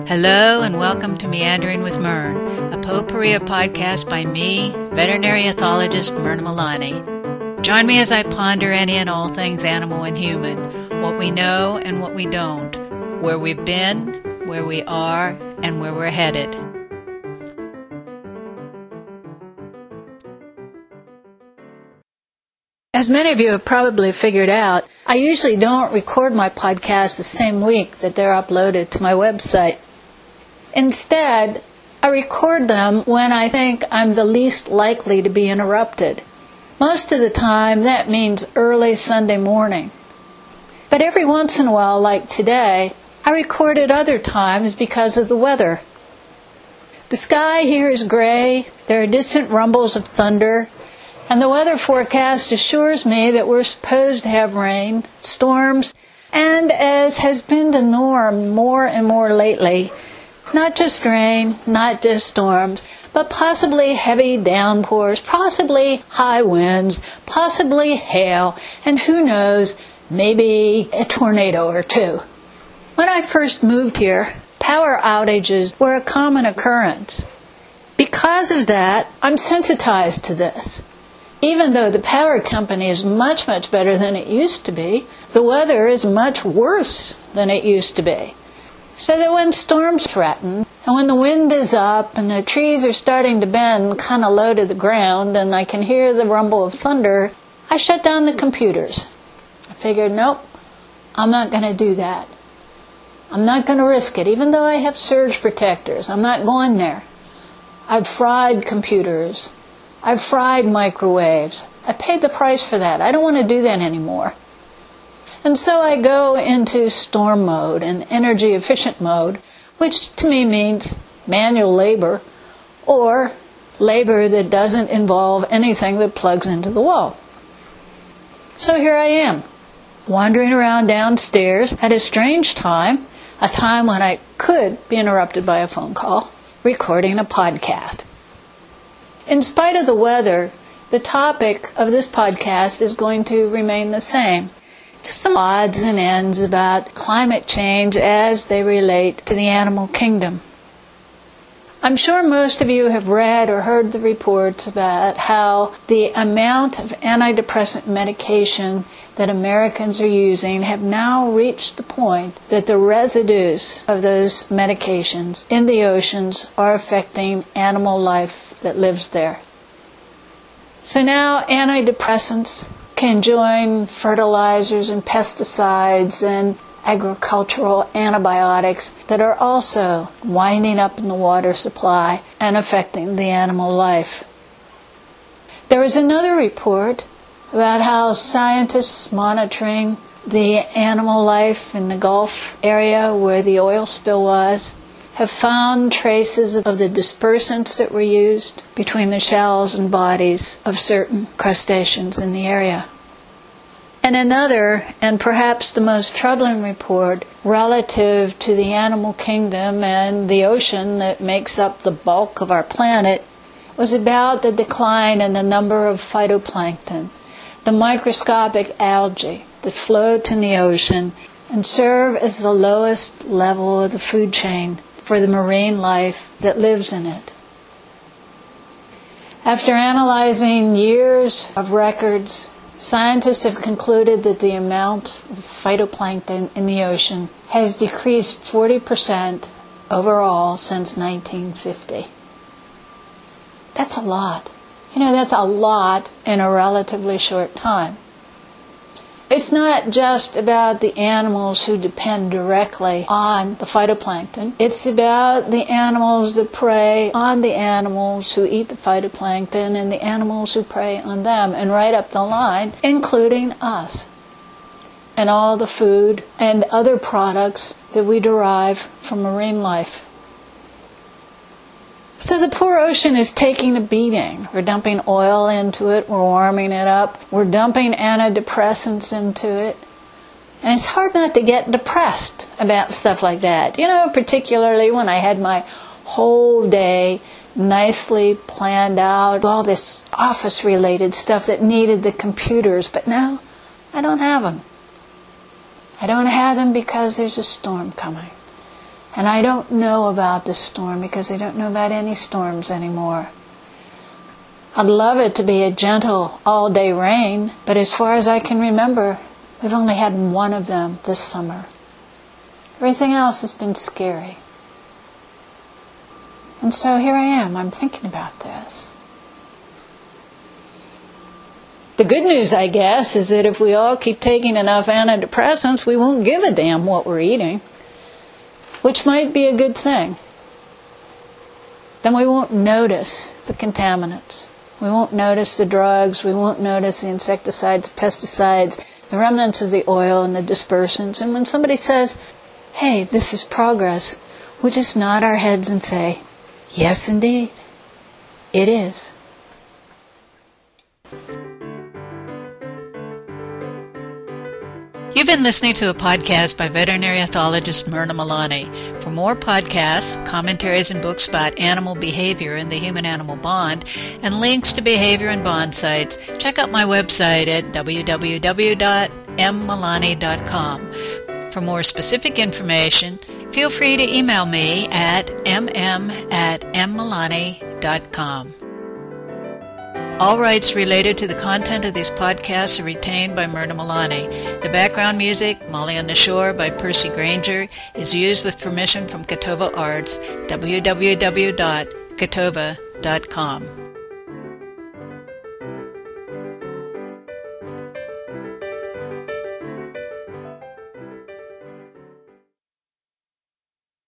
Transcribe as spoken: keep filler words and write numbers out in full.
Hello and welcome to Meandering with Mern, a potpourri podcast by me, veterinary ethologist Myrna Milani. Join me as I ponder any and all things animal and human, what we know and what we don't, where we've been, where we are, and where we're headed. As many of you have probably figured out, I usually don't record my podcasts the same week that they're uploaded to my website. Instead, I record them when I think I'm the least likely to be interrupted. Most of the time, that means early Sunday morning. But every once in a while, like today, I record at other times because of the weather. The sky here is gray, there are distant rumbles of thunder, and the weather forecast assures me that we're supposed to have rain, storms, and as has been the norm more and more lately, not just rain, not just storms, but possibly heavy downpours, possibly high winds, possibly hail, and who knows, maybe a tornado or two. When I first moved here, power outages were a common occurrence. Because of that, I'm sensitized to this. Even though the power company is much, much better than it used to be, the weather is much worse than it used to be. So that when storms threaten, and when the wind is up, and the trees are starting to bend kind of low to the ground, and I can hear the rumble of thunder, I shut down the computers. I figured, nope, I'm not going to do that. I'm not going to risk it, even though I have surge protectors. I'm not going there. I've fried computers. I've fried microwaves. I paid the price for that. I don't want to do that anymore. And so I go into storm mode and energy efficient mode, which to me means manual labor or labor that doesn't involve anything that plugs into the wall. So here I am, wandering around downstairs at a strange time, a time when I could be interrupted by a phone call, recording a podcast. In spite of the weather, the topic of this podcast is going to remain the same. Just some odds and ends about climate change as they relate to the animal kingdom. I'm sure most of you have read or heard the reports about how the amount of antidepressant medication that Americans are using have now reached the point that the residues of those medications in the oceans are affecting animal life that lives there. So now antidepressants can join fertilizers and pesticides and agricultural antibiotics that are also winding up in the water supply and affecting the animal life. There was another report about how scientists monitoring the animal life in the Gulf area where the oil spill was have found traces of the dispersants that were used between the shells and bodies of certain crustaceans in the area. And another, and perhaps the most troubling report relative to the animal kingdom and the ocean that makes up the bulk of our planet was about the decline in the number of phytoplankton, the microscopic algae that float in the ocean and serve as the lowest level of the food chain for the marine life that lives in it. After analyzing years of records, scientists have concluded that the amount of phytoplankton in the ocean has decreased forty percent overall since nineteen fifty. That's a lot. You know, that's a lot in a relatively short time. It's not just about the animals who depend directly on the phytoplankton. It's about the animals that prey on the animals who eat the phytoplankton and the animals who prey on them, and right up the line, including us, and all the food and other products that we derive from marine life. So the poor ocean is taking a beating. We're dumping oil into it, we're warming it up, we're dumping antidepressants into it. And it's hard not to get depressed about stuff like that. You know, particularly when I had my whole day nicely planned out, all this office-related stuff that needed the computers, but now I don't have them. I don't have them because there's a storm coming. And I don't know about this storm because I don't know about any storms anymore. I'd love it to be a gentle all-day rain, but as far as I can remember, we've only had one of them this summer. Everything else has been scary. And so here I am, I'm thinking about this. The good news, I guess, is that if we all keep taking enough antidepressants, we won't give a damn what we're eating, which might be a good thing. Then we won't notice the contaminants. We won't notice the drugs. We won't notice the insecticides, pesticides, the remnants of the oil and the dispersants. And when somebody says, hey, this is progress, we'll just nod our heads and say, yes, indeed, it is. You've been listening to a podcast by veterinary ethologist Myrna Malani. For more podcasts, commentaries, and books about animal behavior and the human-animal bond, and links to behavior and bond sites, check out my website at w w w dot m malani dot com. For more specific information, feel free to email me at m m at m malani dot com. All rights related to the content of these podcasts are retained by Myrna Malani. The background music, Molly on the Shore by Percy Granger, is used with permission from Catova Arts, w w w dot catova dot com.